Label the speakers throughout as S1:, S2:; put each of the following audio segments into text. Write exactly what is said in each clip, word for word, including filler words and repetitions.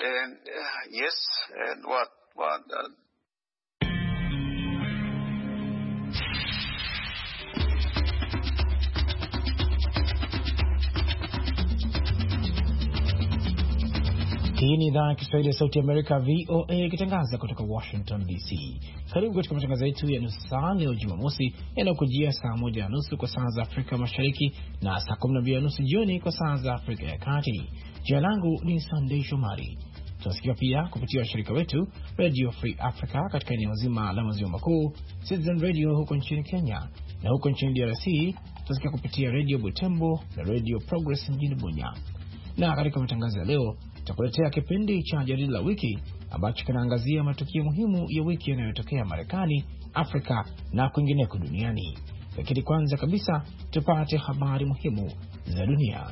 S1: And uh, yes, and what what. Uh,
S2: Hii ni idhaa ya Kiswahili ya Sauti ya Amerika V O A ikitangaza kutoka Washington D C. Karibu katika matangazo yetu ya nusu saa leo Jumamosi yanayokujia saa moja na nusu kwa saa za Afrika Mashariki na saa kumi na mbili na nusu jioni kwa saa za Afrika ya Kati. Jina langu ni Sunday Shomari. Tunasikia pia kupitia washirika wetu Radio Free Africa katika eneo zima la maziwa makuu, Citizen Radio huko nchini Kenya, na huko nchini D R C tunasikia kupitia Radio Butembo na Radio Progress mjini Bunya. Na katika matangazo ya leo tutakuletea kipindi cha jarida la wiki ambacho kinaangazia matukio muhimu ya wiki yanayotokea Marekani, Afrika na kwingineko duniani. Lakini kwanza kabisa tupate habari muhimu za dunia.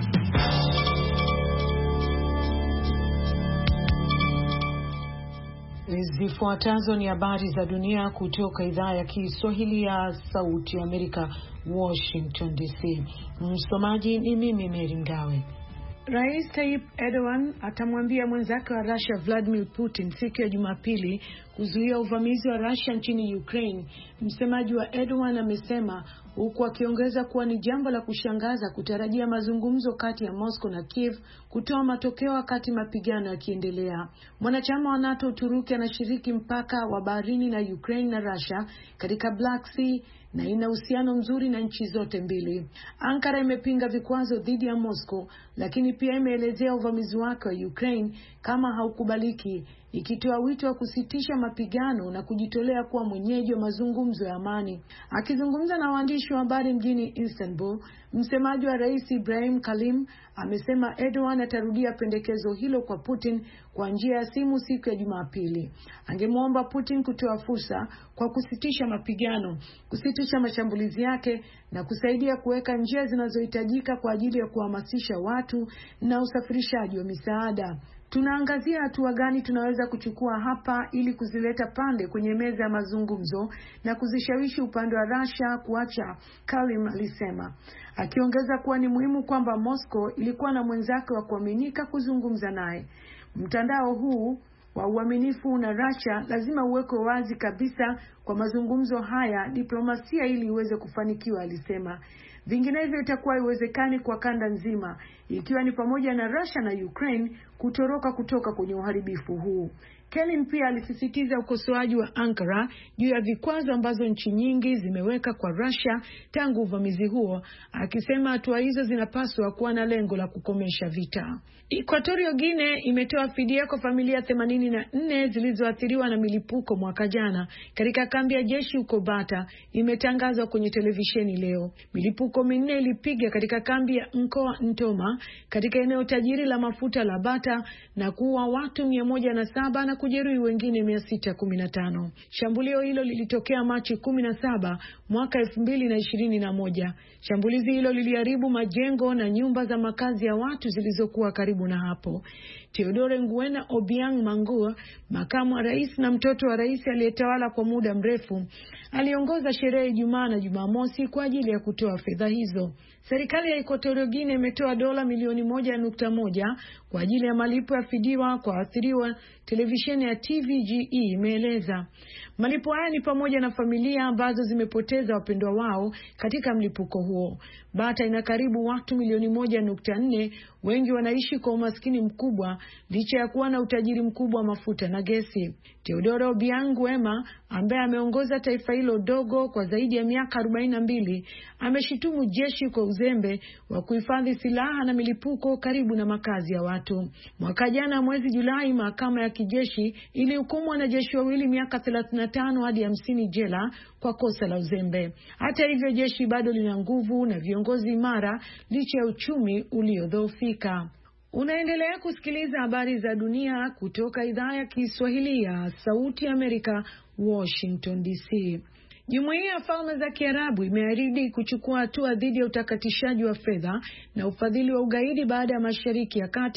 S3: Zifuatazo ni habari za dunia kutoka idhaa ya Kiswahili ya Sauti ya Amerika, Washington D C. Msomaji ni mimi Mary Mgawe. Rais Tayyip Erdogan atamwambia mwenzake wa Russia Vladimir Putin siku ya Jumapili kuzuia uvamizi wa Russia nchini Ukraine. Msemaji wa Erdogan amesema, huku akiongeza kuwa ni jambo la kushangaza kutarajia mazungumzo kati ya Moscow na Kiev kutoa matokeo wakati mapigano yakiendelea. Mwanachama wa NATO Uturuki anashiriki mpaka wa baharini na Ukraine na Russia katika Black Sea na ina uhusiano mzuri na nchi zote mbili. Ankara imepinga vikwazo dhidi ya Moscow, lakini pia imeelezea uvamizi wake wa Ukraine kama haukubaliki, ikitoa wito wa kusitisha mapigano na kujitolea kuwa mwenyeji wa mazungumzo ya amani. Akizungumza na waandishi wa habari mjini Istanbul, msemaji wa Rais Ibrahim Kalim amesema Erdogan atarudia pendekezo hilo kwa Putin kwa njia ya simu siku ya Jumapili. Angemwomba Putin kutoa fursa kwa kusitisha mapigano, kusitisha mashambulizi yake na kusaidia kuweka njia zinazohitajika kwa ajili ya kuhamasisha watu na usafirishaji wa misaada. Tunaangazia hatua gani tunaweza kuchukua hapa ili kuzileta pande kwenye meza ya mazungumzo na kuzishawishi upande wa Russia kuacha, Kalim alisema, akiongeza kuwa ni muhimu kwamba Moscow ilikuwa na mwenzake wa kuaminika kuzungumza naye. Mtandao huu wa uaminifu na Russia lazima uwekwe wazi kabisa kwa mazungumzo haya diplomasia ili iweze kufanikiwa, alisema. Vinginevyo itakuwa haiwezekani kwa kanda nzima, ikiwa ni pamoja na Russia na Ukraine kutoroka kutoka kwenye uharibifu huu. Kelly pia alisisitiza ukosoaji wa Ankara juu ya vikwazo ambazo nchi nyingi zimeweka kwa Russia tangu uvamizi huo, akisema hatua hizo zinapaswa kuwa na lengo la kukomesha vita. Equatorial Guinea imetoa fidia kwa familia themanini na nne zilizoathiriwa na milipuko mwaka jana katika kambi ya jeshi huko Bata, imetangazwa kwenye televisheni leo. Milipuko minne ilipiga katika kambi ya Nkoa Ntoma katika eneo tajiri la mafuta la Bata na kuua watu mia moja na saba na kujeruhi wengine mia sita kumi na tano. Shambulio hilo lilitokea Machi kumi na saba mwaka elfu mbili na ishirini na moja. Shambulizi hilo liliharibu majengo na nyumba za makazi ya watu zilizokuwa karibu na hapo. Theodore Nguena Obiang Mangua, makamu wa rais na mtoto wa rais aliyetawala kwa muda mrefu, aliongoza sherehe Ijumaa na Jumamosi kwa ajili ya kutoa fedha hizo. Serikali ya Equatorial Guinea imetoa dola milioni moja nukta moja kwa ajili ya malipo ya fidiwa kwa waathiriwa, televisheni ya T V G E imeeleza. Malipo haya ni pamoja na familia ambazo zimepoteza wapendwa wao katika mlipuko huo. Bata ina karibu watu milioni moja nukta nne, wengi wanaishi kwa umaskini mkubwa licha ya kuwa na utajiri mkubwa wa mafuta na gesi. Teodoro Obiang Nguema, ambaye ameongoza taifa hilo dogo kwa zaidi ya miaka arobaini na mbili, ameshitumu jeshi kwa uzembe wa kuhifadhi silaha na milipuko karibu na makazi ya watu. Mwaka jana mwezi Julai, mahakama ya kijeshi ilihukumu wanajeshi wawili miaka thelathini na tano hadi hamsini jela kwa kosa la uzembe. Hata hivyo, jeshi bado lina nguvu na viongozi imara licha ya uchumi uliodhoofika. Unaendelea kusikiliza habari za dunia kutoka idhaa ya Kiswahili ya Sauti ya Amerika, Washington D C. Jumuiya ya Falme za Kiarabu imeahidi kuchukua hatua dhidi ya utakatishaji wa fedha na ufadhili wa ugaidi baada ya Mashariki ya Kati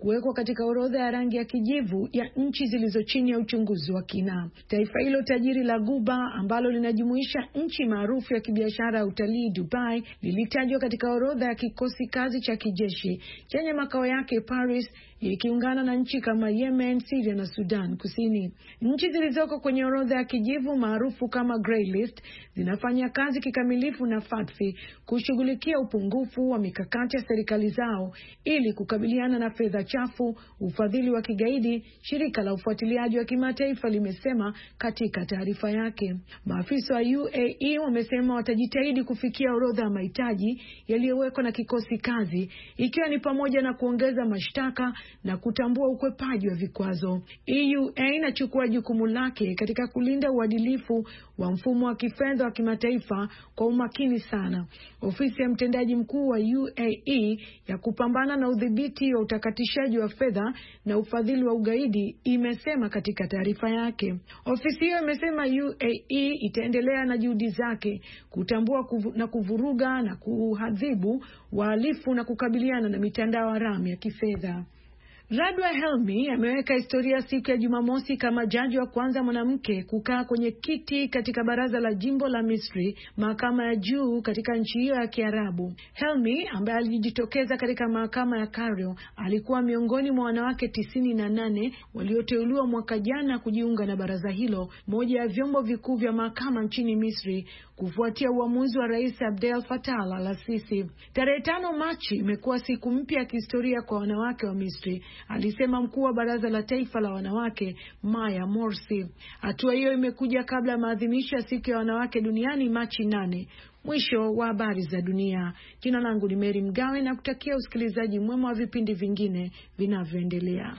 S3: kuwekwa katika orodha ya rangi ya kijivu ya nchi zilizo chini ya uchunguzi wa kina. Taifa hilo tajiri la Ghuba ambalo linajumuisha nchi maarufu ya kibiashara ya utalii Dubai lilitajwa katika orodha ya kikosi kazi cha kijeshi chenye makao yake Paris, ikiungana na nchi kama Yemen, Syria na Sudan Kusini. Nchi zilizoko kwenye orodha ya kijivu maarufu kama Grey List zinafanya kazi kikamilifu na F A T F kushughulikia upungufu wa mikakati ya serikali zao ili kukabiliana na fedha chafu, ufadhili wa kigaidi, shirika la ufuatiliaji wa kimataifa limesema katika taarifa yake. Maafisa wa U A E wamesema watajitahidi kufikia orodha ya mahitaji yaliyowekwa na kikosi kazi, ikiwa ni pamoja na kuongeza mashtaka na kutambua ukwepaji wa vikwazo. E U A inachukua jukumu lake katika kulinda uadilifu wa mfumo wa kifedha wa kimataifa kwa umakini sana. Ofisi ya mtendaji mkuu wa U A E ya kupambana na udhibiti wa utakatishaji wa fedha na ufadhili wa ugaidi imesema katika taarifa yake. Ofisi hiyo imesema U A E itaendelea na juhudi zake kutambua kuvu, na kuvuruga na kuadhibu wahalifu na kukabiliana na mitandao haramu ya kifedha. Radwa Helmi ameweka historia siku ya Jumamosi kama jaji wa kwanza mwanamke kukaa kwenye kiti katika baraza la jimbo la Misri, mahakama ya juu katika nchi hiyo ya Kiarabu. Helmi ambaye alijitokeza katika mahakama ya Cairo alikuwa miongoni mwa wanawake tisini na nane walioteuliwa mwaka jana kujiunga na baraza hilo, moja ya vyombo vikuu vya mahakama nchini Misri, kufuatia uamuzi wa Rais Abdel Fattah al-Sisi. Tarehe tano Machi imekuwa siku mpya ya kihistoria kwa wanawake wa Misri, alisema mkuu wa baraza la taifa la wanawake Maya Morsi. Hatua hiyo imekuja kabla ya maadhimisho ya siku ya wanawake duniani Machi nane. Mwisho wa habari za dunia. Jina langu ni Mary Mgawe na kutakia usikilizaji mwema wa vipindi vingine vinavyoendelea.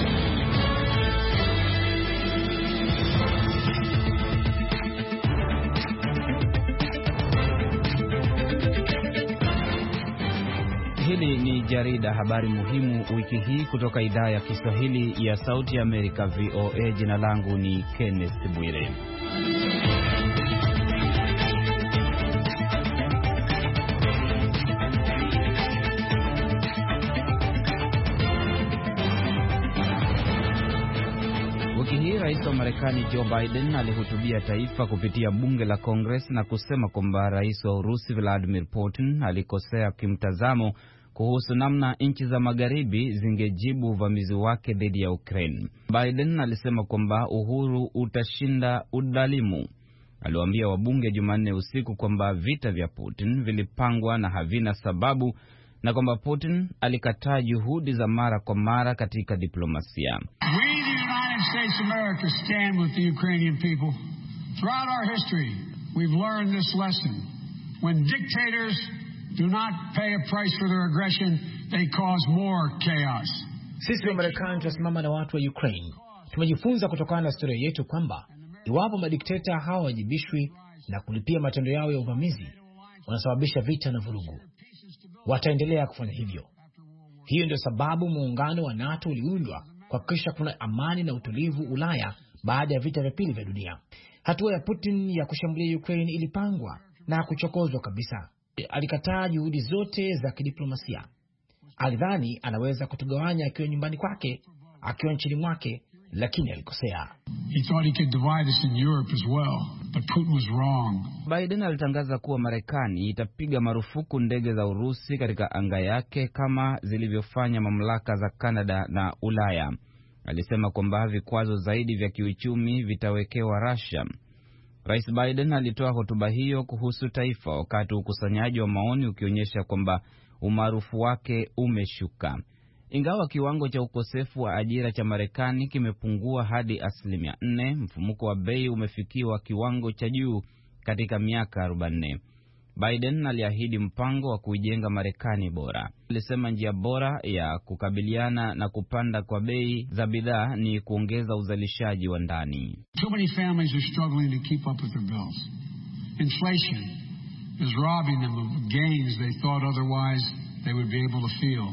S4: Hili ni jarida habari muhimu wiki hii kutoka idhaa ya Kiswahili ya Sauti ya Amerika V O A. Jina langu ni Kenneth Bwire. Wiki hii Rais wa Marekani Joe Biden alihutubia taifa kupitia bunge la Congress na kusema kwamba Rais wa Urusi Vladimir Putin alikosea kimtazamo kuhusu namna nchi za magharibi zingejibu uvamizi wake dhidi ya Ukraine. Biden alisema kwamba uhuru utashinda udhalimu. Aliwaambia wabunge Jumanne usiku kwamba vita vya Putin vilipangwa na havina sababu, na kwamba Putin alikataa juhudi za mara kwa mara katika diplomasia.
S5: We, the United States of America, stand with the Ukrainian people. Throughout our history, we've learned this lesson. When dictators do not pay a price for their aggression, they cause more chaos.
S2: Sisi wa Marekani tunasimama na watu wa Ukraine. Tumejifunza kutokana na historia yetu kwamba iwapo madikteta hawajibishwi na kulipia matendo yao ya uvamizi, wanasababisha vita na vurugu. Wataendelea kufanya hivyo. Hiyo ndio sababu muungano wa NATO uliundwa kuhakikisha kuna amani na utulivu Ulaya baada ya vita vya pili vya dunia. Hatua ya Putin ya kushambulia Ukraine ilipangwa na kuchokozwa kabisa. Alikataa juhudi zote za kidiplomasia. Alidhani anaweza kutugawanya akiwa nyumbani kwake, akiwa nchini mwake, lakini alikosea.
S5: He thought he could divide us in Europe as well, but Putin was wrong.
S4: Biden alitangaza kuwa Marekani itapiga marufuku ndege za Urusi katika anga yake kama zilivyofanya mamlaka za Canada na Ulaya. Alisema kwamba vikwazo zaidi vya kiuchumi vitawekewa Russia. Rais Biden alitoa hotuba hiyo kuhusu taifa wakati ukusanyaji wa maoni ukionyesha kwamba umaarufu wake umeshuka. Ingawa kiwango cha ukosefu wa ajira cha Marekani kimepungua hadi asilimia nne, mfumuko wa bei umefikiwa kiwango cha juu katika miaka arobaini. Biden aliahidi mpango wa kuijenga Marekani bora. Alisema njia bora ya kukabiliana na kupanda kwa bei za bidhaa ni kuongeza uzalishaji wa ndani.
S5: Too many families are struggling to keep up with their bills. Inflation is robbing them of gains they thought otherwise they would be able to feel.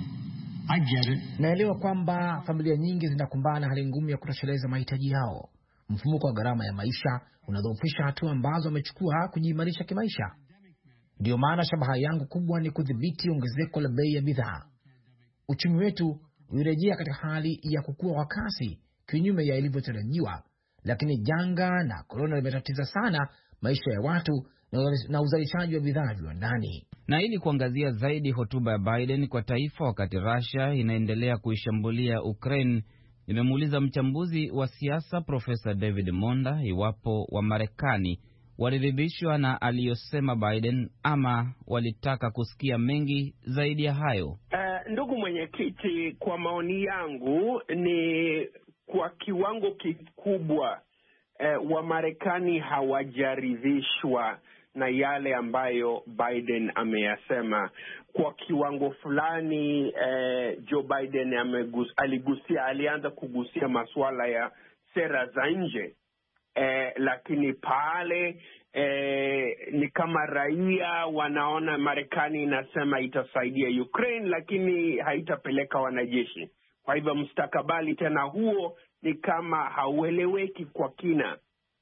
S5: I get it.
S2: Naelewa kwamba familia nyingi zinakumbana na hali ngumu ya kutosheleza mahitaji yao. Mfumuko wa gharama ya maisha unadhoofisha hatua ambazo wamechukua kujiimarisha kimaisha. Ndio maana shabaha yangu kubwa ni kudhibiti ongezeko la bei ya bidhaa. Uchumi wetu ulirejea katika hali ya kukua kwa kasi kinyume ya ilivyotarajiwa, lakini janga na korona limetatiza sana maisha ya watu na uzalishaji wa bidhaa viwandani.
S4: Na ili kuangazia zaidi hotuba ya Biden kwa taifa wakati Russia inaendelea kuishambulia Ukraine, nimemuuliza mchambuzi wa siasa Profesa David Monda iwapo wa Marekani waliridhishwa na aliyosema Biden ama walitaka kusikia mengi zaidi ya hayo.
S6: Uh, ndugu mwenyekiti, kwa maoni yangu ni kwa kiwango kikubwa uh, wa Marekani hawajaridhishwa na yale ambayo Biden ameyasema. Kwa kiwango fulani eh, Joe Biden amegus, aligusia alianza kugusia masuala ya sera za nje eh, lakini pale eh, ni kama raia wanaona Marekani inasema itasaidia Ukraine lakini haitapeleka wanajeshi. Kwa hivyo mustakabali tena huo ni kama haueleweki kwa kina.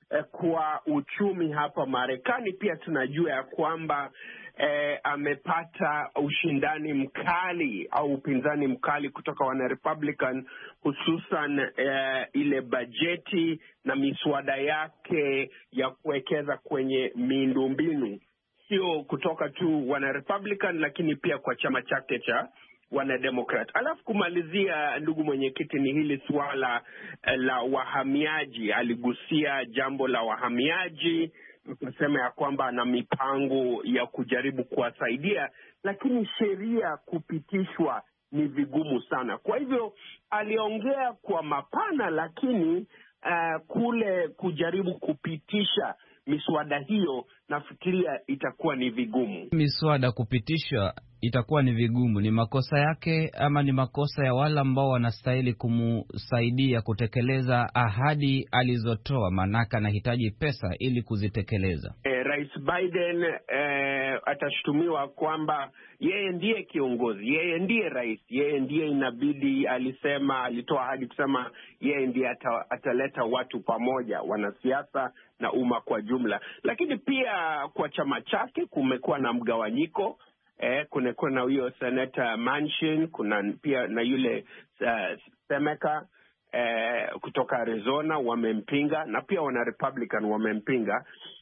S6: Kwa uchumi hapa Marekani pia tunajua ya kwamba eh, amepata ushindani mkali au upinzani mkali kutoka wana Republican, hususan eh, ile bajeti na miswada yake ya kuwekeza kwenye miundombinu, sio kutoka tu wana Republican lakini pia kwa chama chake cha wana Democrat. Alafu kumalizia, ndugu mwenyekiti, ni hili suala la wahamiaji. Aligusia jambo la wahamiaji, kusema ya kwamba ana mipango ya kujaribu kuwasaidia, lakini sheria kupitishwa ni vigumu sana. Kwa hivyo aliongea kwa mapana, lakini uh, kule kujaribu kupitisha miswada hiyo nafikiria itakuwa ni vigumu.
S4: Miswada kupitishwa itakuwa ni vigumu. Ni makosa yake ama ni makosa ya wale ambao wanastahili kumsaidia kutekeleza ahadi alizotoa? Manaka anahitaji pesa ili kuzitekeleza.
S6: Eh, Rais Biden eh, atashutumiwa kwamba yeye ndiye kiongozi, yeye ndiye rais, yeye ndiye inabidi, alisema, alitoa ahadi kusema yeye ndiye ata, ataleta watu pamoja, wanasiasa na umma kwa jumla. Lakini pia kwa chama chake kumekuwa na mgawanyiko. Eh, kuna kuna huyo Senator Manchin, kuna pia na yule uh, Semeka eh, kutoka Arizona wamempinga, na pia wana Republican wamempinga.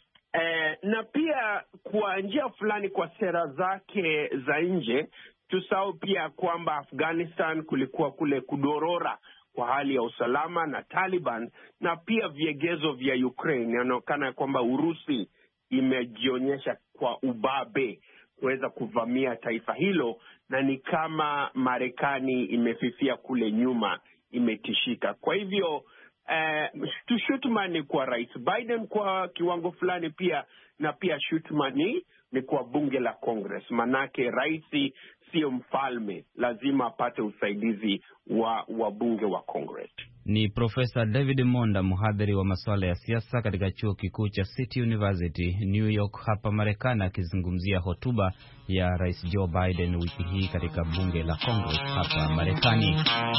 S6: Eh, na pia kwa njia fulani kwa sera zake za nje, tusahau pia kwamba Afghanistan kulikuwa kule kudorora kwa hali ya usalama na Taliban, na pia viegezo vya Ukraine. Inaonekana kwamba Urusi imejionyesha kwa ubabe kuweza kuvamia taifa hilo, na ni kama Marekani imefifia kule nyuma, imetishika. Kwa hivyo eh, shutuma ni kwa Rais Biden kwa kiwango fulani pia, na pia shutuma ni, ni kwa bunge la Congress. Manake rais sio mfalme, lazima apate usaidizi wa wabunge wa Congress.
S4: Ni Profesa David Monda, mhadhiri wa masuala ya siasa katika chuo kikuu cha City University New York hapa Marekani, akizungumzia hotuba ya Rais Joe Biden wiki hii katika bunge la Congress hapa Marekani.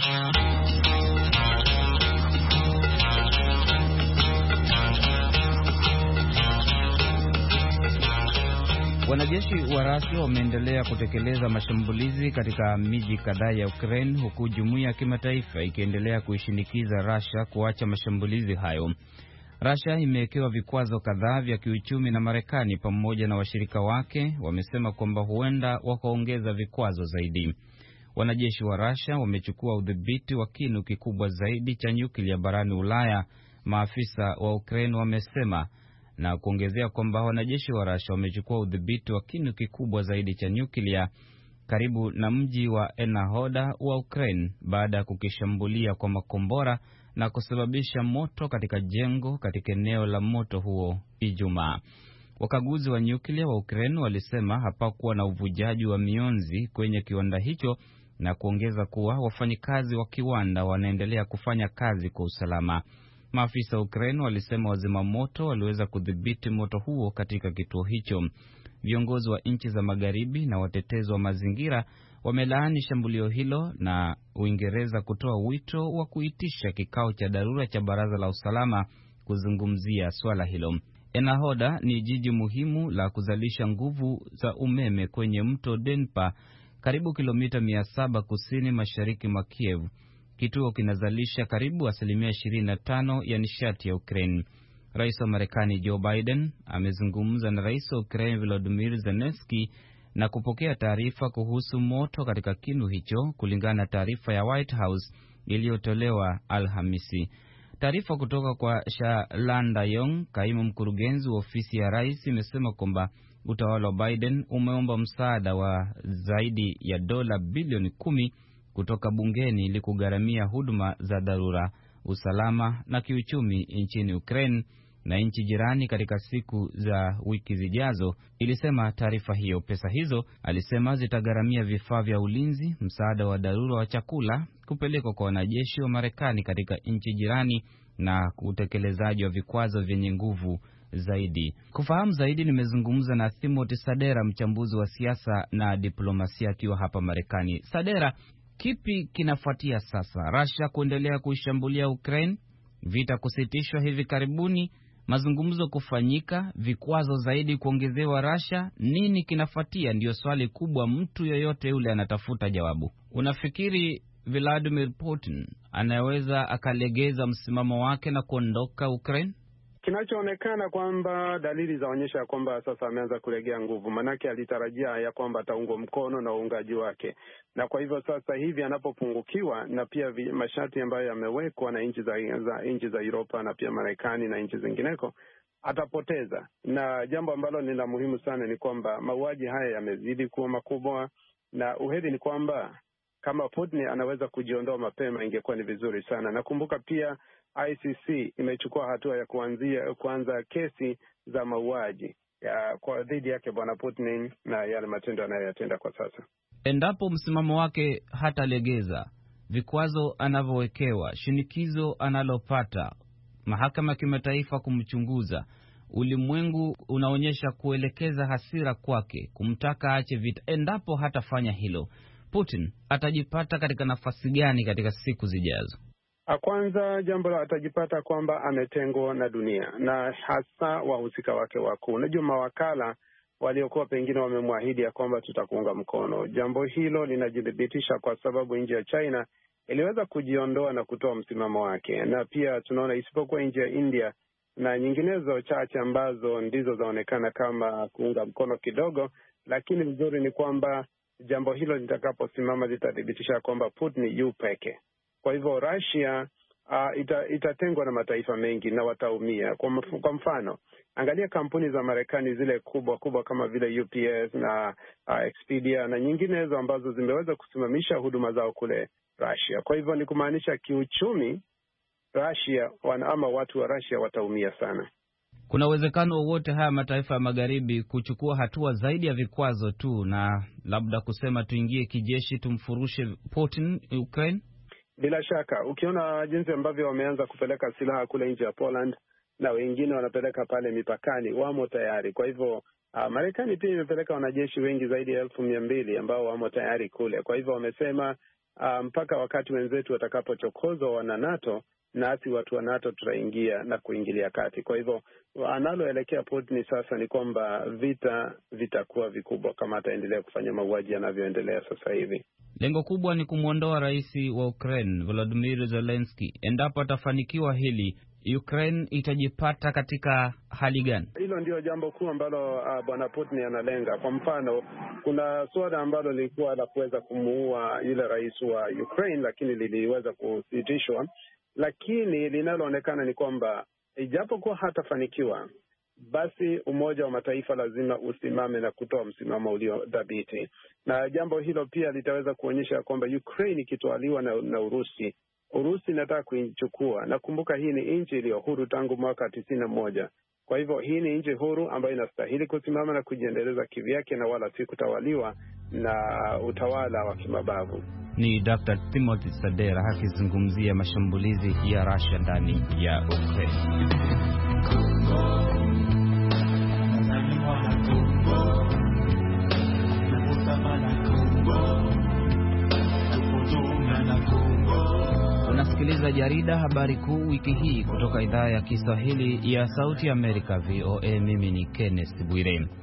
S4: Wanajeshi wa Russia wameendelea kutekeleza mashambulizi katika miji kadhaa ya Ukraine, huku jumuiya ya kimataifa ikiendelea kuishinikiza Russia kuacha mashambulizi hayo. Russia imewekewa vikwazo kadhaa vya kiuchumi na Marekani pamoja na washirika wake wamesema kwamba huenda wakaongeza vikwazo zaidi. Wanajeshi wa Russia wamechukua udhibiti wa kinu kikubwa zaidi cha nyuklia barani Ulaya, maafisa wa Ukraine wamesema, na kuongezea kwamba wanajeshi wa Russia wamechukua udhibiti wa kinu kikubwa zaidi cha nyuklia karibu na mji wa Enahoda wa Ukraine baada ya kukishambulia kwa makombora na kusababisha moto katika jengo katika eneo la moto huo Ijumaa. Wakaguzi wa nyuklia wa Ukraine walisema hapakuwa na uvujaji wa mionzi kwenye kiwanda hicho, na kuongeza kuwa wafanyikazi wa kiwanda wanaendelea kufanya kazi kwa usalama. Maafisa wa Ukraine walisema wazima moto waliweza kudhibiti moto huo katika kituo hicho. Viongozi wa nchi za magharibi na watetezi wa mazingira wamelaani shambulio hilo, na Uingereza kutoa wito wa kuitisha kikao cha dharura cha baraza la usalama kuzungumzia swala hilo. Enahoda ni jiji muhimu la kuzalisha nguvu za umeme kwenye mto Dnipro karibu kilomita mia saba kusini mashariki mwa Kiev. Kituo kinazalisha karibu asilimia ishirini na tano ya nishati ya Ukraine. Rais wa Marekani Joe Biden amezungumza na rais wa Ukraine Volodymyr Zelensky na kupokea taarifa kuhusu moto katika kinu hicho, kulingana na taarifa ya White House iliyotolewa Alhamisi. Taarifa kutoka kwa Shalanda Young, kaimu mkurugenzi wa ofisi ya rais, imesema kwamba utawala wa Biden umeomba msaada wa zaidi ya dola bilioni kumi kutoka bungeni ili kugharamia huduma za dharura, usalama na kiuchumi nchini Ukraine na nchi jirani katika siku za wiki zijazo, ilisema taarifa hiyo. Pesa hizo, alisema, zitagharamia vifaa vya ulinzi, msaada wa dharura wa chakula, kupelekwa kwa wanajeshi wa Marekani katika nchi jirani na utekelezaji wa vikwazo vyenye nguvu zaidi. Kufahamu zaidi, nimezungumza na Timothy Sadera, mchambuzi wa siasa na diplomasia, akiwa hapa Marekani. Sadera, kipi kinafuatia sasa? Russia kuendelea kuishambulia Ukraine, vita kusitishwa hivi karibuni, mazungumzo kufanyika, vikwazo zaidi kuongezewa Russia, nini kinafuatia? Ndio swali kubwa mtu yoyote yule anatafuta jawabu. Unafikiri Vladimir Putin anaweza akalegeza msimamo wake na kuondoka Ukraine?
S6: Kinachoonekana kwamba dalili zaonyesha kwamba sasa ameanza kulegea nguvu, manake alitarajia ya kwamba ataungwa mkono na uungaji wake, na kwa hivyo sasa hivi anapopungukiwa na pia masharti ambayo yamewekwa na nchi za, za nchi za Europa na pia Marekani na nchi zingineko, atapoteza. Na jambo ambalo ni la muhimu sana ni kwamba mauaji haya yamezidi kuwa makubwa, na uheri ni kwamba kama Putin anaweza kujiondoa mapema ingekuwa ni vizuri sana. Nakumbuka pia I C C imechukua hatua ya kuanzia kuanza kesi za mauaji ya kwa dhidi yake bwana Putin na yale matendo anayoyatenda kwa sasa.
S4: Endapo msimamo wake hatalegeza, vikwazo anavyowekewa, shinikizo analopata, mahakama ya kimataifa kumchunguza, ulimwengu unaonyesha kuelekeza hasira kwake, kumtaka aache vita. Endapo hatafanya hilo, Putin atajipata katika nafasi gani katika siku zijazo?
S6: Kwanza, jambo la atajipata kwamba ametengwa na dunia na hasa wahusika wake wakuu. Unajua, mawakala waliokuwa pengine wamemwahidi ya kwamba tutakuunga mkono. Jambo hilo linajidhibitisha kwa sababu nchi ya China iliweza kujiondoa na kutoa msimamo wake, na pia tunaona isipokuwa nchi ya India na nyinginezo chache ambazo ndizo zaonekana kama kuunga mkono kidogo, lakini vizuri ni kwamba jambo hilo litakaposimama litadhibitisha kwamba Putin yu peke. Kwa hivyo Russia uh, ita, itatengwa na mataifa mengi na wataumia. Kwa, mf, kwa mfano, angalia kampuni za Marekani zile kubwa kubwa kama vile U P S na uh, Expedia na nyinginezo ambazo zimeweza kusimamisha huduma zao kule Russia. Kwa hivyo ni kumaanisha kiuchumi Russia wana, ama watu wa Russia wataumia sana.
S4: Kuna uwezekano wowote haya mataifa ya magharibi kuchukua hatua zaidi ya vikwazo tu na labda kusema tuingie kijeshi tumfurushe Putin Ukraine?
S6: Bila shaka, ukiona jinsi ambavyo wameanza kupeleka silaha kule nje ya Poland na wengine wanapeleka pale mipakani, wamo tayari. Kwa hivyo uh, Marekani pia imepeleka wanajeshi wengi zaidi ya elfu mia mbili ambao wamo tayari kule. Kwa hivyo wamesema uh, mpaka wakati wenzetu watakapochokozwa wana NATO, nasi watu wa NATO tutaingia na kuingilia kati. Kwa hivyo analoelekea Putin sasa ni kwamba vita vitakuwa vikubwa kama ataendelea kufanya mauaji yanavyoendelea sasa hivi.
S4: Lengo kubwa ni kumwondoa rais wa Ukraine Volodymyr Zelensky. Endapo atafanikiwa hili, Ukraine itajipata katika hali gani?
S6: Hilo ndio jambo kuu ambalo uh, bwana Putin analenga. Kwa mfano, kuna suala ambalo lilikuwa la kuweza kumuua yule rais wa Ukraine, lakini liliweza kusitishwa. Lakini linaloonekana ni kwamba ijapokuwa hatafanikiwa, basi Umoja wa Mataifa lazima usimame na kutoa msimamo ulio dhabiti. Na jambo hilo pia litaweza kuonyesha kwamba Ukraine ikitwaliwa na, na Urusi, Urusi inataka kuichukua. Na kumbuka, hii ni nchi iliyo huru tangu mwaka tisini na moja. Kwa hivyo hii ni nchi huru ambayo inastahili kusimama na kujiendeleza kivyake na wala si kutawaliwa na utawala wa kimabavu.
S4: Ni Doctor Timothy Sadera akizungumzia mashambulizi ya Russia ndani ya Ukraine. Unasikiliza jarida habari kuu wiki hii kutoka idhaa ya Kiswahili ya Sauti Amerika V O A. Mimi ni Kenneth Bwire.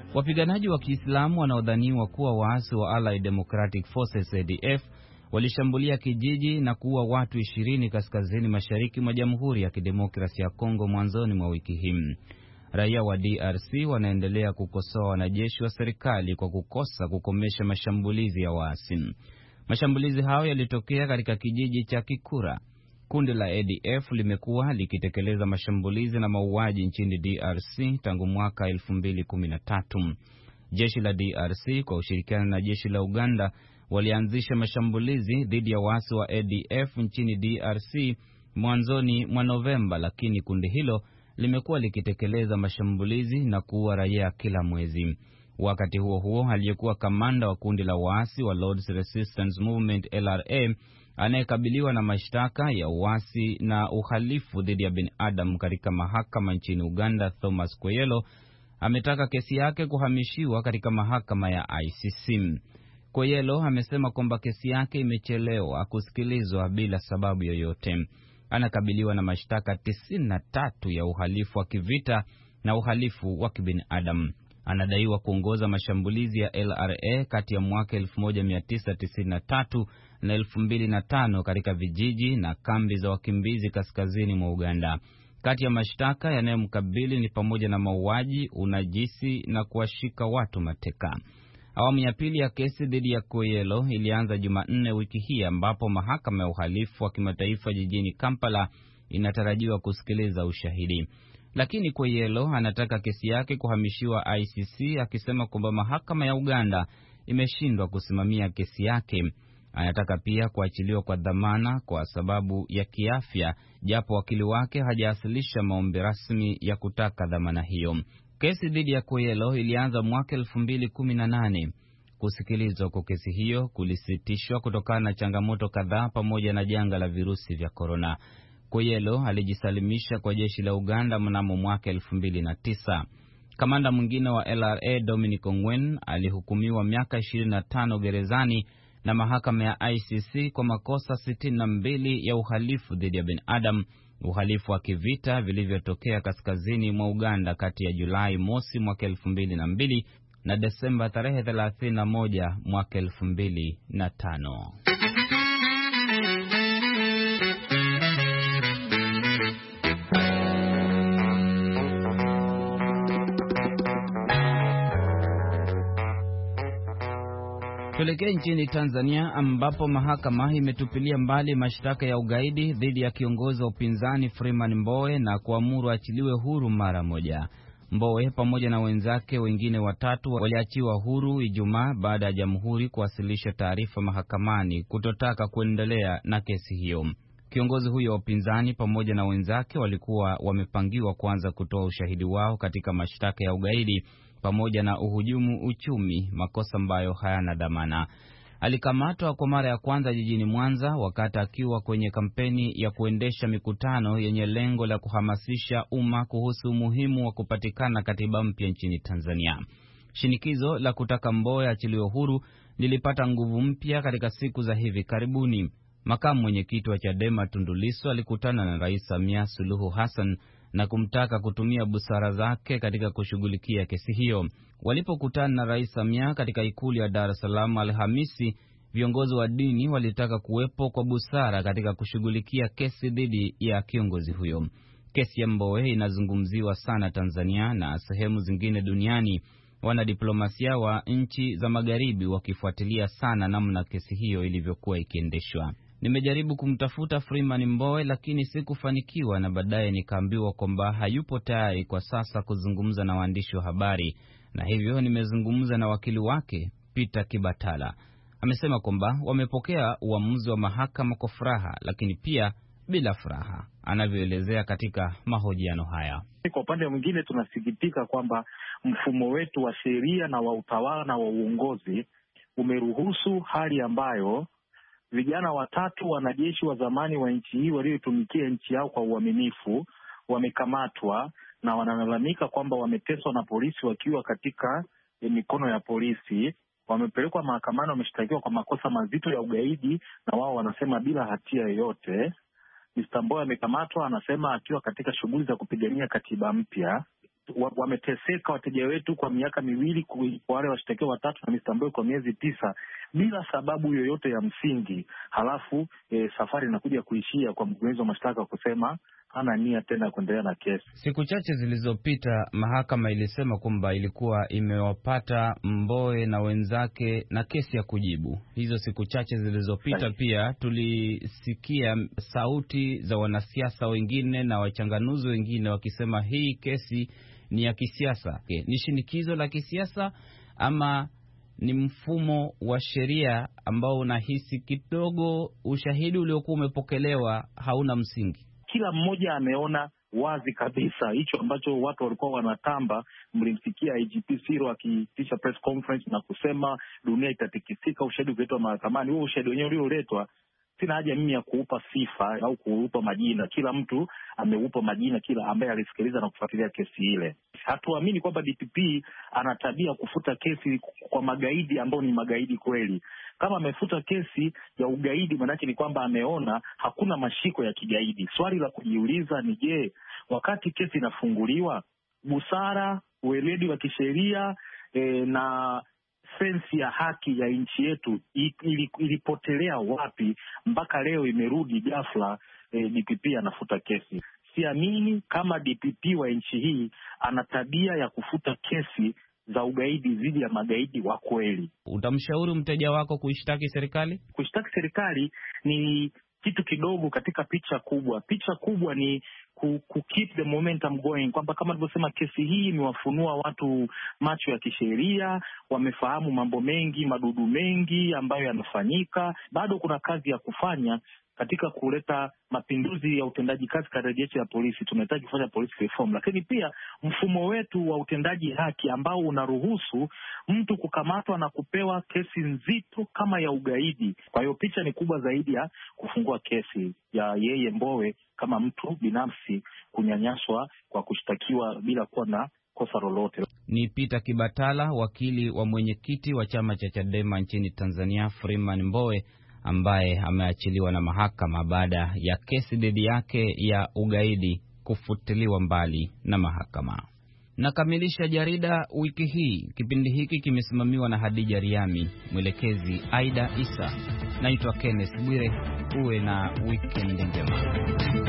S4: Wapiganaji wa Kiislamu wanaodhaniwa kuwa waasi wa Allied Democratic Forces A D F walishambulia kijiji na kuua watu ishirini kaskazini mashariki mwa Jamhuri ya Kidemokrasia ya Kongo mwanzoni mwa wiki hii. Raia wa D R C wanaendelea kukosoa wanajeshi wa serikali kwa kukosa kukomesha mashambulizi ya waasi. Mashambulizi hayo yalitokea katika kijiji cha Kikura. Kundi la A D F limekuwa likitekeleza mashambulizi na mauaji nchini D R C tangu mwaka elfu mbili kumi na tatu. Jeshi la D R C kwa ushirikiano na jeshi la Uganda walianzisha mashambulizi dhidi ya waasi wa A D F nchini D R C mwanzoni mwa Novemba, lakini kundi hilo limekuwa likitekeleza mashambulizi na kuua raia kila mwezi. Wakati huo huo, aliyekuwa kamanda wa kundi la waasi wa Lord's Resistance Movement L R A anayekabiliwa na mashtaka ya uasi na uhalifu dhidi ya binadamu katika mahakama nchini Uganda, Thomas Koyelo, ametaka kesi yake kuhamishiwa katika mahakama ya I C C. Koyelo amesema kwamba kesi yake imechelewa kusikilizwa bila sababu yoyote. Anakabiliwa na mashtaka tisini na tatu ya uhalifu wa kivita na uhalifu wa kibinadamu. Anadaiwa kuongoza mashambulizi ya L R A kati ya mwaka elfu moja mia tisa tisini na tatu na elfu mbili na tano katika vijiji na kambi za wakimbizi kaskazini mwa Uganda. Kati ya mashtaka yanayomkabili ni pamoja na mauaji, unajisi na kuwashika watu mateka. Awamu ya pili ya kesi dhidi ya Koyelo ilianza Jumanne wiki hii, ambapo mahakama ya uhalifu wa kimataifa jijini Kampala inatarajiwa kusikiliza ushahidi. Lakini Koyelo anataka kesi yake kuhamishiwa I C C, akisema kwamba mahakama ya Uganda imeshindwa kusimamia kesi yake. Anataka pia kuachiliwa kwa dhamana kwa sababu ya kiafya, japo wakili wake hajawasilisha maombi rasmi ya kutaka dhamana hiyo. Kesi dhidi ya Koyelo ilianza mwaka elfu mbili kumi na nane. Kusikilizwa kwa kesi hiyo kulisitishwa kutokana na changamoto kadhaa pamoja na janga la virusi vya korona. Koyelo alijisalimisha kwa jeshi la Uganda mnamo mwaka elfu mbili na tisa. Kamanda mwingine wa L R A, Dominic Ongwen, alihukumiwa miaka ishirini na tano gerezani na mahakama ya I C C kwa makosa sitini na mbili ya uhalifu dhidi ya binadamu, uhalifu wa kivita vilivyotokea kaskazini mwa Uganda kati ya Julai mosi mwaka elfu mbili na mbili na Desemba tarehe thelathini na moja mwaka elfu mbili na tano. Tuelekee nchini Tanzania, ambapo mahakama imetupilia mbali mashtaka ya ugaidi dhidi ya kiongozi wa upinzani Freeman Mbowe na kuamuru achiliwe huru mara moja. Mbowe pamoja na wenzake wengine watatu waliachiwa huru Ijumaa baada ya jamhuri kuwasilisha taarifa mahakamani kutotaka kuendelea na kesi hiyo. Kiongozi huyo wa upinzani pamoja na wenzake walikuwa wamepangiwa kuanza kutoa ushahidi wao katika mashtaka ya ugaidi pamoja na uhujumu uchumi, makosa ambayo hayana dhamana. Alikamatwa kwa mara ya kwanza jijini Mwanza wakati akiwa kwenye kampeni ya kuendesha mikutano yenye lengo la kuhamasisha umma kuhusu umuhimu wa kupatikana katiba mpya nchini Tanzania. Shinikizo la kutaka Mbowe achiliwe huru lilipata nguvu mpya katika siku za hivi karibuni. Makamu mwenyekiti wa Chadema Tundu Lissu alikutana na Rais Samia Suluhu Hassan na kumtaka kutumia busara zake katika kushughulikia kesi hiyo. Walipokutana na Rais Samia katika ikulu ya Dar es Salaam Alhamisi, viongozi wa dini walitaka kuwepo kwa busara katika kushughulikia kesi dhidi ya kiongozi huyo. Kesi ya Mbowe inazungumziwa sana Tanzania na sehemu zingine duniani, wanadiplomasia wa nchi za magharibi wakifuatilia sana namna kesi hiyo ilivyokuwa ikiendeshwa. Nimejaribu kumtafuta Freeman Mbowe lakini sikufanikiwa, na baadaye nikaambiwa kwamba hayupo tayari kwa sasa kuzungumza na waandishi wa habari, na hivyo nimezungumza na wakili wake Peter Kibatala. Amesema kwamba wamepokea uamuzi wa mahakama kwa furaha, lakini pia bila furaha, anavyoelezea katika mahojiano haya.
S7: Kwa upande mwingine tunasikitika kwamba mfumo wetu wa sheria na wa utawala na wa uongozi umeruhusu hali ambayo vijana watatu wanajeshi wa zamani wa nchi hii waliotumikia nchi yao kwa uaminifu wamekamatwa na wanalalamika kwamba wameteswa na polisi wakiwa katika eh, mikono ya polisi. Wamepelekwa mahakamani, wameshtakiwa kwa makosa mazito ya ugaidi na wao wanasema bila hatia yoyote. Mister Mbowe amekamatwa, anasema akiwa katika shughuli za kupigania katiba mpya. wameteseka wateja wetu kwa miaka miwili, kwa wale washtakiwa watatu na mister Mbowe kwa miezi tisa bila sababu yoyote ya msingi. Halafu e, safari inakuja kuishia kwa mkurugenzi wa mashtaka kusema hana nia tena kuendelea na kesi.
S4: Siku chache zilizopita mahakama ilisema kwamba ilikuwa imewapata Mbowe na wenzake na kesi ya kujibu. Hizo siku chache zilizopita pia tulisikia sauti za wanasiasa wengine na wachanganuzi wengine wakisema hii kesi ni ya kisiasa. Ni shinikizo la kisiasa ama ni mfumo wa sheria ambao unahisi kidogo ushahidi uliokuwa umepokelewa hauna msingi?
S7: Kila mmoja ameona wazi kabisa hicho ambacho watu walikuwa wanatamba. Mlimsikia I G P Sirro akiitisha press conference na kusema dunia itatikisika, ushahidi ukiletwa mahakamani. Huo ushahidi wenyewe ulioletwa, sina haja mimi ya kuupa sifa au kuupa majina. Kila mtu ameupa majina, kila ambaye alisikiliza na kufuatilia kesi ile. Hatuamini kwamba D P P ana tabia kufuta kesi kwa magaidi ambao ni magaidi kweli. Kama amefuta kesi ya ugaidi, manake ni kwamba ameona hakuna mashiko ya kigaidi. Swali la kujiuliza ni je, wakati kesi inafunguliwa, busara, ueledi wa kisheria e, na sensi ya haki ya nchi yetu ilipotelea wapi mpaka leo imerudi ghafla e, D P P anafuta kesi? Siamini kama D P P wa nchi hii ana tabia ya kufuta kesi za ugaidi dhidi ya magaidi wa kweli.
S4: Utamshauri mteja wako kuishtaki serikali?
S7: Kuishtaki serikali ni kitu kidogo katika picha kubwa. Picha kubwa ni ku, ku keep the momentum going, kwamba kama nilivyosema, kesi hii imewafunua watu macho ya kisheria, wamefahamu mambo mengi, madudu mengi ambayo yanafanyika. Bado kuna kazi ya kufanya katika kuleta mapinduzi ya utendaji kazi katika jeshi la polisi. Tunahitaji kufanya police reform, lakini pia mfumo wetu wa utendaji haki ambao unaruhusu mtu kukamatwa na kupewa kesi nzito kama ya ugaidi. Kwa hiyo picha ni kubwa zaidi ya kufungua kesi ya yeye Mbowe kama mtu binafsi kunyanyaswa kwa kushtakiwa bila kuwa na kosa lolote.
S4: Ni Peter Kibatala, wakili wa mwenyekiti wa chama cha Chadema nchini Tanzania Freeman Mbowe, ambaye ameachiliwa na mahakama baada ya kesi dhidi yake ya ugaidi kufutiliwa mbali na mahakama. Nakamilisha jarida wiki hii. Kipindi hiki kimesimamiwa na Hadija Riami, mwelekezi Aida Isa. Naitwa Kenneth Bwire. Uwe na weekend njema.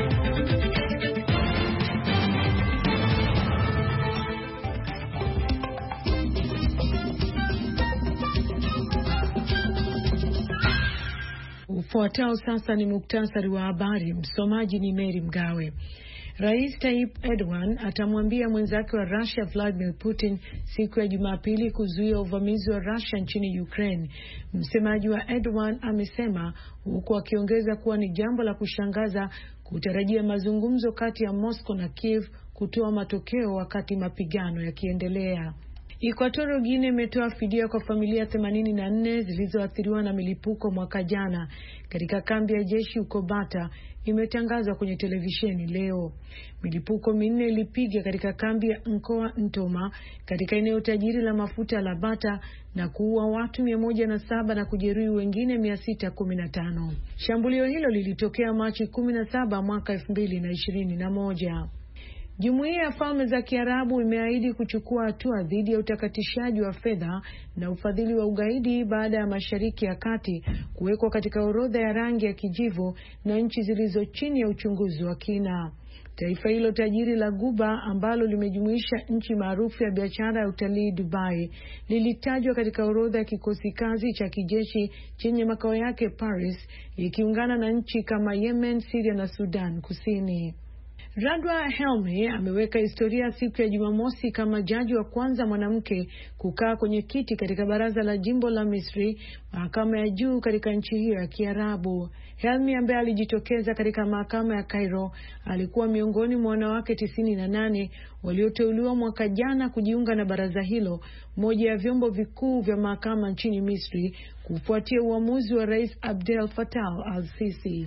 S3: Ufuatao sasa ni muktasari wa habari. Msomaji ni Mary Mgawe. Rais Tayyip Erdogan atamwambia mwenzake wa Russia Vladimir Putin siku ya Jumapili kuzuia uvamizi wa Russia nchini Ukraine. Msemaji wa Erdogan amesema, huku akiongeza kuwa ni jambo la kushangaza kutarajia mazungumzo kati ya Moscow na Kiev kutoa matokeo wakati mapigano yakiendelea. Equatorial Guinea imetoa fidia kwa familia themanini na nne zilizoathiriwa na milipuko mwaka jana katika kambi ya jeshi huko Bata, imetangazwa kwenye televisheni leo. Milipuko minne ilipiga katika kambi ya Nkoa Ntoma katika eneo tajiri la mafuta la Bata na kuua watu mia moja na saba na kujeruhi wengine mia sita kumi na tano. Shambulio hilo lilitokea Machi kumi na saba mwaka elfu mbili na ishirini na moja. Jumuiya ya Falme za Kiarabu imeahidi kuchukua hatua dhidi ya utakatishaji wa fedha na ufadhili wa ugaidi baada ya Mashariki ya Kati kuwekwa katika orodha ya rangi ya kijivu na nchi zilizo chini ya uchunguzi wa kina. Taifa hilo tajiri la Guba ambalo limejumuisha nchi maarufu ya biashara ya utalii Dubai lilitajwa katika orodha ya kikosi kazi cha kijeshi chenye makao yake Paris, ikiungana na nchi kama Yemen, Syria na Sudan Kusini. Radwa Helmi ameweka historia siku ya Jumamosi kama jaji wa kwanza mwanamke kukaa kwenye kiti katika baraza la jimbo la Misri, mahakama ya juu katika nchi hiyo ya Kiarabu. Helmi ambaye alijitokeza katika mahakama ya Cairo alikuwa miongoni mwa wanawake tisini na nane walioteuliwa mwaka jana kujiunga na baraza hilo, moja ya vyombo vikuu vya mahakama nchini Misri, kufuatia uamuzi wa Rais Abdel Fattah al-Sisi.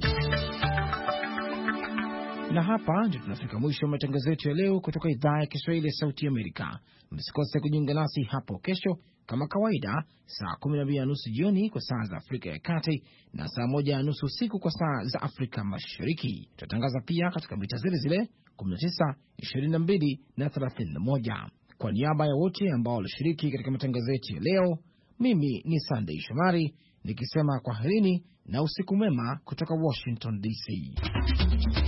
S2: Na hapa ndio tunafika mwisho wa matangazo yetu ya leo kutoka idhaa ya Kiswahili ya Sauti Amerika. Msikose kujiunga nasi hapo kesho kama kawaida, saa kumi na mbili na nusu jioni kwa saa za Afrika ya Kati na saa moja na nusu usiku kwa saa za Afrika Mashariki. Tutatangaza pia katika mita zile zile kumi na tisa, ishirini na mbili na thelathini na moja. Kwa niaba ya wote ambao walishiriki katika matangazo yetu ya leo, mimi ni Sunday Shomari nikisema kwaherini na usiku mwema kutoka Washington D C.